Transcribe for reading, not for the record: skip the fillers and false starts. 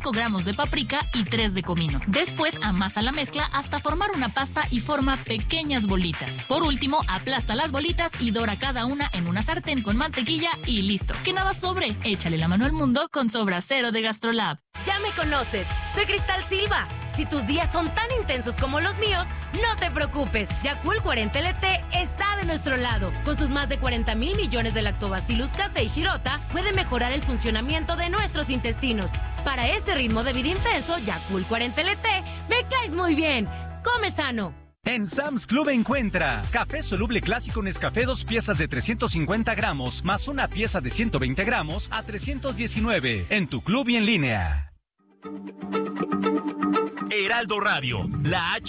5 gramos de paprika y 3 de comino. Después amasa la mezcla hasta formar una pasta y forma pequeñas bolitas. Por último, aplasta las bolitas y dora cada una en una sartén con mantequilla y listo. Que nada sobre, échale la mano al mundo con Sobra Cero de GastroLab. Ya me conoces, soy Cristal Silva. Si tus días son tan intensos como los míos, no te preocupes. Yakult 40 LT está de nuestro lado. Con sus más de 40,000 millones de Lactobacillus casei shirota, puede mejorar el funcionamiento de nuestros intestinos. Para este ritmo de vida intenso, Yakult 40 LT, me caes muy bien. Come sano. En Sam's Club encuentra café soluble clásico Nescafé 2 piezas de 350 gramos más una pieza de 120 gramos a $319 en tu club y en línea. Heraldo Radio, la H